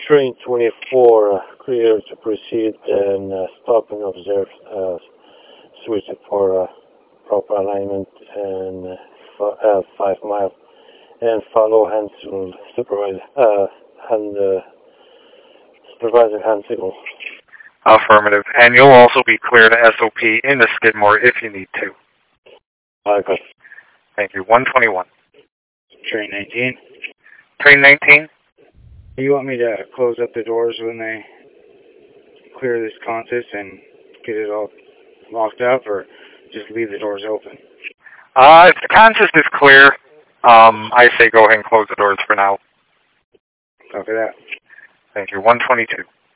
Train 24, clear to proceed and stop and observe. Switch it for proper alignment and 5 miles. And follow hand signal, supervisor hand signal. Affirmative. And you'll also be clear to SOP in the Skidmore if you need to. Okay. Thank you. 121. Train 19. Train 19? You want me to close up the doors when they clear this consist and get it all locked up, or just leave the doors open? If the consist is clear, I say go ahead and cloose the doors for now. Copy that. Thank you. 122.